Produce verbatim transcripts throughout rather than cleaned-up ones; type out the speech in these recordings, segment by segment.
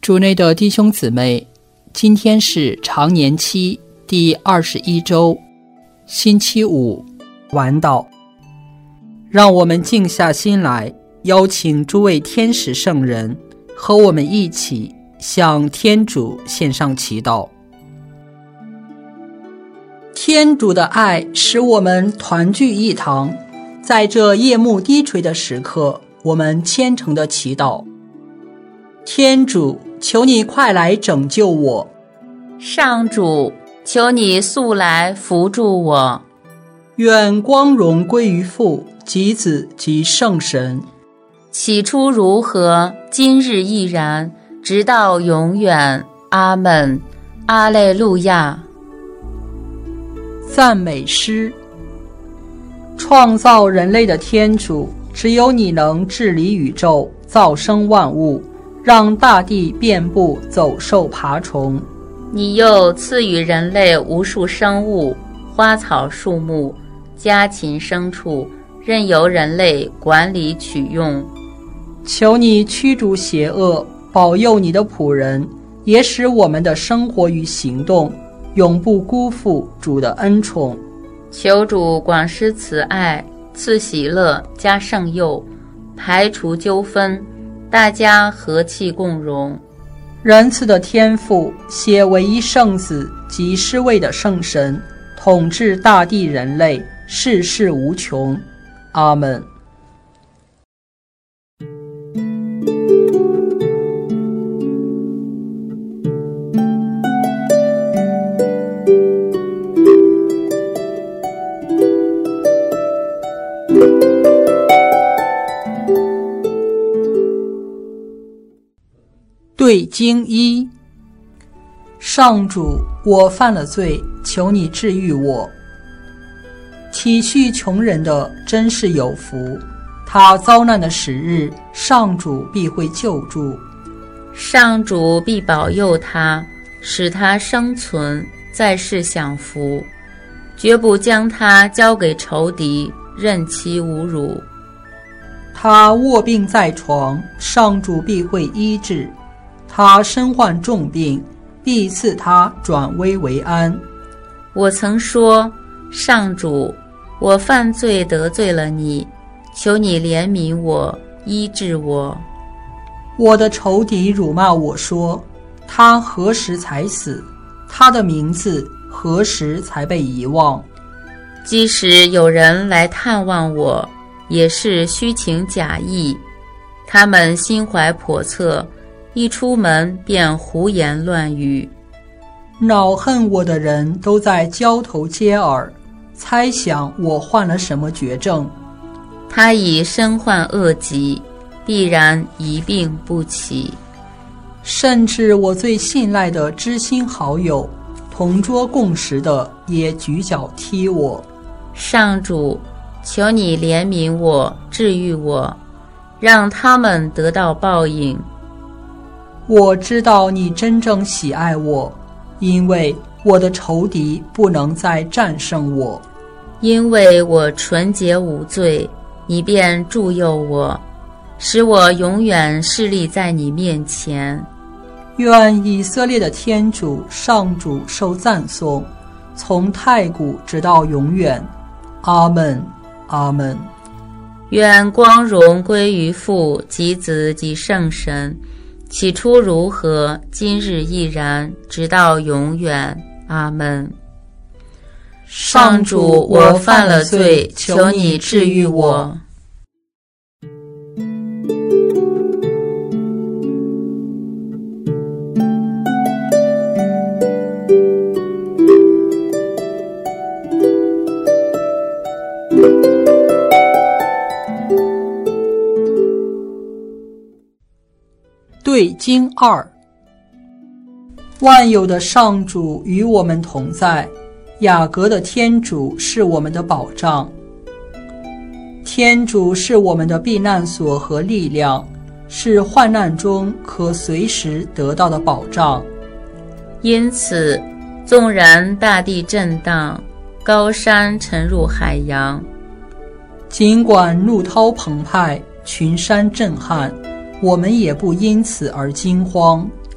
主内的弟兄姊妹，今天是常年期第二十一周，星期五，晚祷。让我们静下心来，邀请诸位天使圣人和我们一起向天主献上祈祷。天主的爱使我们团聚一堂，在这夜幕低垂的时刻，我们虔诚的祈祷。天主，求你快来拯救我。 上主，求你速来扶助我。 愿光荣归于父及子及圣神。 起初如何，今日亦然，直到永远。阿们。阿肋路亚。 赞美诗。创造人类的天主，只有你能治理宇宙，造生万物，让大地遍布走兽爬虫。 你又赐予人类无数生物，花草树木，家禽牲畜，任由人类管理取用。 求你驱逐邪恶，保佑你的仆人，也使我们的生活与行动永不辜负主的恩宠。 求主广施慈爱，赐喜乐加圣佑，排除纠纷，大家和气共荣。 仁慈的天父，携唯一圣子及施位的圣神，统治大地人类，世事无穷。阿们。对经一。上主，我犯了罪，求你治愈我。体恤穷人的真是有福，他遭难的时日，上主必会救助。 上主必保佑他，使他生存，在世享福，绝不将他交给仇敌，任其侮辱。 他卧病在床，上主必会医治。他身患重病，必赐他转危为安。 我曾说，上主，我犯罪得罪了你，求你怜悯我，医治我。 我的仇敌辱骂我说，他何时才死？他的名字何时才被遗忘？ 即使有人来探望我，也是虚情假意，他们心怀叵测，一出门便胡言乱语。 恼恨我的人都在交头接耳，猜想我患了什么绝症。 他已身患恶疾，必然一病不起。 甚至我最信赖的知心好友，同桌共食的，也举脚踢我。 上主，求你怜悯我，治愈我，让他们得到报应。 我知道你真正喜爱我，因为我的仇敌不能再战胜我。 因为我纯洁无罪，你便助佑我，使我永远侍立在你面前。 愿以色列的天主上主受赞颂，从太古直到永远。阿们，阿们。 愿光荣归于父及子及圣神，起初如何，今日亦然，直到永远。阿们。上主，我犯了罪，求你治愈我。 对经二。万有的上主与我们同在，雅各的天主是我们的保障。天主是我们的避难所和力量，是患难中可随时得到的保障。 因此，纵然大地震荡，高山沉入海洋， 尽管怒涛澎湃，群山震撼，我们也不因此而惊慌。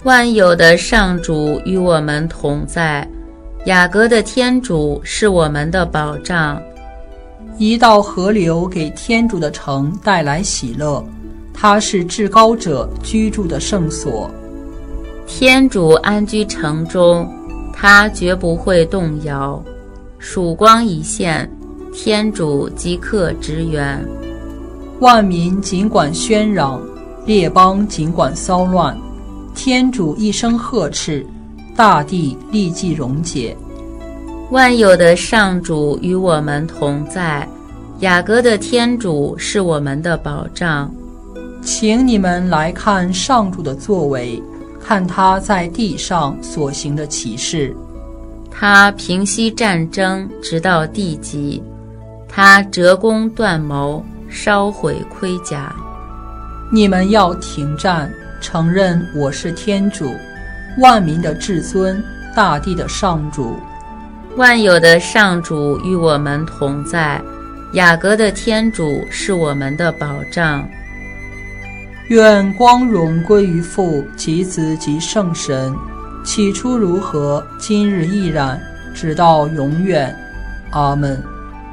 万有的上主与我们同在，雅各的天主是我们的保障。 一道河流给天主的城带来喜乐，它是至高者居住的圣所。 天主安居城中，他绝不会动摇。曙光一现，天主即刻支援。 万民尽管喧嚷，列邦尽管骚乱，天主一声呵斥，大地立即溶解。 万有的上主与我们同在，雅各的天主是我们的保障。 请你们来看上主的作为，看他在地上所行的奇事。 他平息战争，直到地极；他折弓断谋，烧毁盔甲。 你们要停战，承认我是天主，万民的至尊，大地的上主。 万有的上主与我们同在，雅各的天主是我们的保障。 愿光荣归于父及子及圣神，起初如何，今日亦然，直到永远。阿们。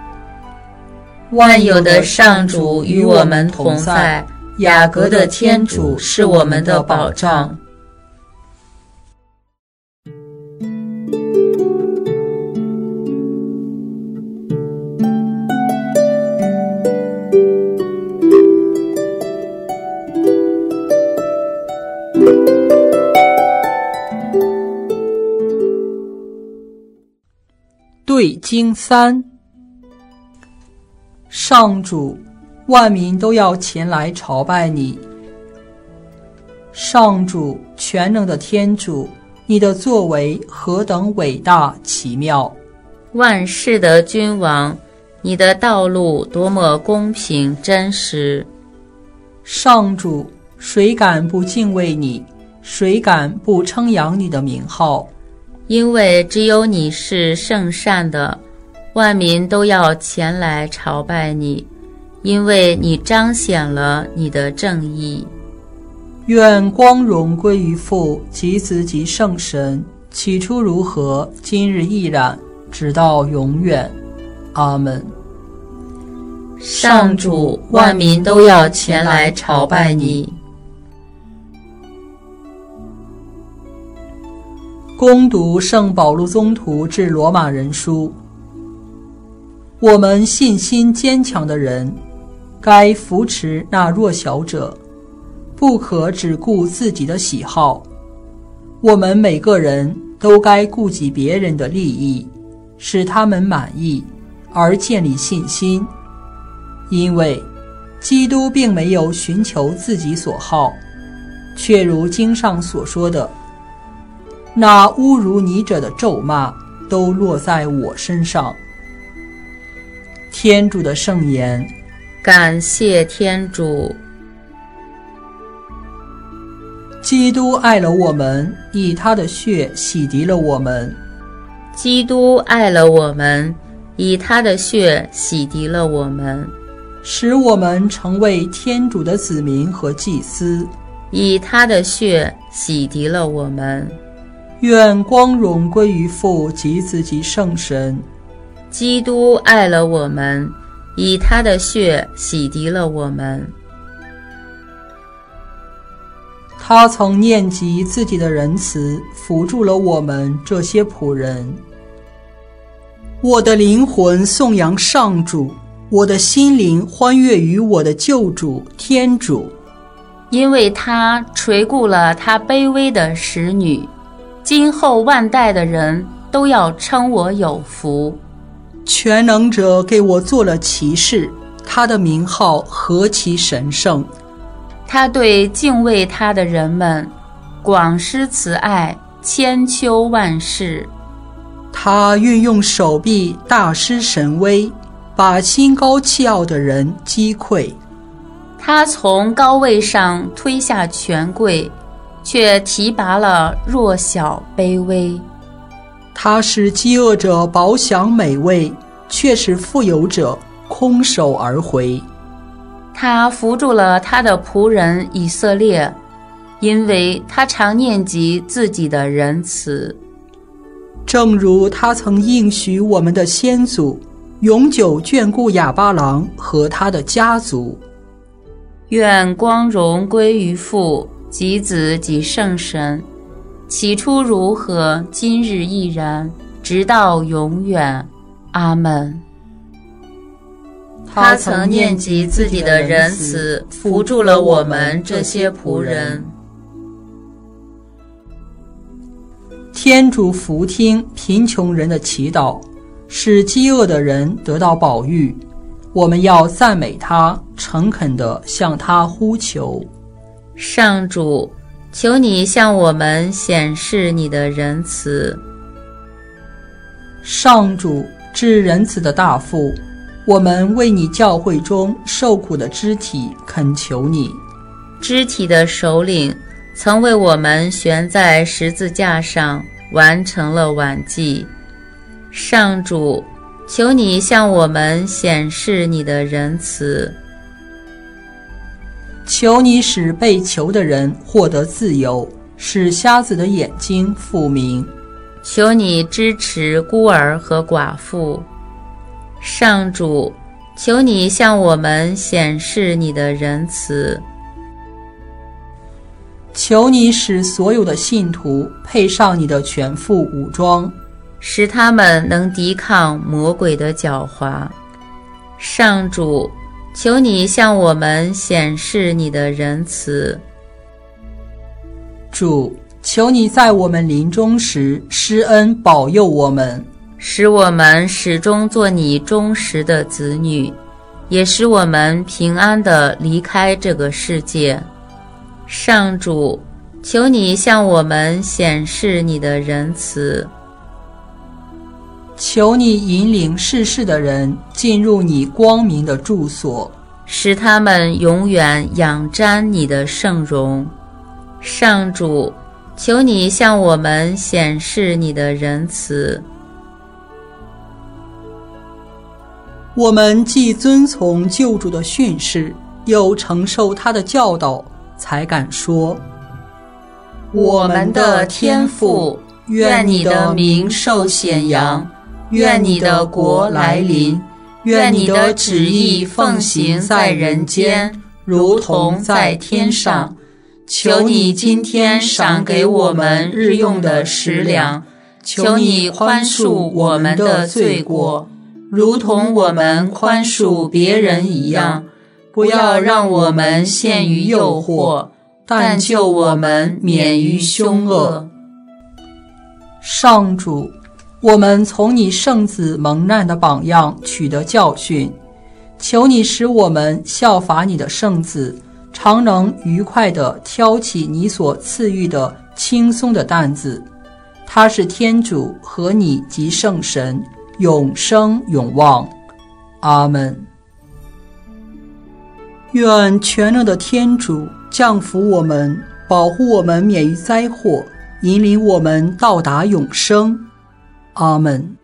万有的上主与我们同在，雅各的天主是我们的保障。 对经三。上主，万民都要前来朝拜你。上主，全能的天主，你的作为何等伟大奇妙！ 万世的君王，你的道路多么公平真实！ 上主，谁敢不敬畏你？谁敢不称扬你的名号？ 因为只有你是圣善的，万民都要前来朝拜你，因为你彰显了你的正义。 愿光荣归于父及子及圣神，起初如何，今日亦然，直到永远。阿们。 上主，万民都要前来朝拜你。 恭读圣保禄宗徒致罗马人书。我们信心坚强的人，该扶持那弱小者，不可只顾自己的喜好。我们每个人都该顾及别人的利益，使他们满意，而建立信心。因为基督并没有寻求自己所好，却如经上所说的，那侮辱你者的咒骂都落在我身上。天主的圣言。 感谢天主。 基督爱了我们，以他的血洗涤了我们。 基督爱了我们，以他的血洗涤了我们， 使我们成为天主的子民和祭司。 以他的血洗涤了我们。 愿光荣归于父及子及圣神。 基督爱了我们，以他的血洗涤了我们。 他曾念及自己的仁慈，扶助了我们这些仆人。我的灵魂颂扬上主，我的心灵欢悦于我的救主天主， 因为他垂顾了他卑微的使女，今后万代的人都要称我有福。 全能者给我做了奇事，他的名号何其神圣！ 他对敬畏他的人们广施慈爱，千秋万世。 他运用手臂大施神威，把心高气傲的人击溃。 他从高位上推下权贵，却提拔了弱小卑微。 他使饥饿者饱享美味，却使富有者空手而回。 他扶助了他的仆人以色列， 因为他常念及自己的仁慈， 正如他曾应许我们的先祖，永久眷顾亚巴郎和他的家族。 愿光荣归于父及子及圣神，起初如何，今日亦然，直到永远。阿们。他曾念及自己的仁慈，扶助了我们这些仆人。 天主俯听贫穷人的祈祷，使饥饿的人得到饱飫。我们要赞美他，诚恳地向他呼求。 上主，求你向我们显示你的仁慈。 上主，至仁慈的大父，我们为你教会中受苦的肢体恳求你。 肢体的首领曾为我们悬在十字架上，完成了晚祭。上主，求你向我们显示你的仁慈。 求你使被囚的人获得自由，使瞎子的眼睛复明。 求你支持孤儿和寡妇。上主，求你向我们显示你的仁慈。 求你使所有的信徒配上你的全副武装， 使他们能抵抗魔鬼的狡猾。上主，求你向我们显示你的仁慈。 主，求你在我们临终时施恩保佑我们， 使我们始终做你忠实的子女，也使我们平安地离开这个世界。上主，求你向我们显示你的仁慈。 求你引领世事的人进入你光明的住所， 使他们永远仰瞻你的圣容。上主，求你向我们显示你的仁慈。 我们既遵从救主的训示，又承受他的教导，才敢说： 我们的天父，愿你的名受显扬，愿你的国来临，愿你的旨意奉行在人间，如同在天上。求你今天赏给我们日用的食粮，求你宽恕我们的罪过，如同我们宽恕别人一样。不要让我们陷于诱惑，但救我们免于凶恶。 上主，我们从你圣子蒙难的榜样取得教训，求你使我们效法你的圣子，常能愉快地挑起你所赐予的轻松的担子。他是天主和你及圣神，永生永望。阿们。愿全能的天主降福我们，保护我们免于灾祸，引领我们到达永生。阿们。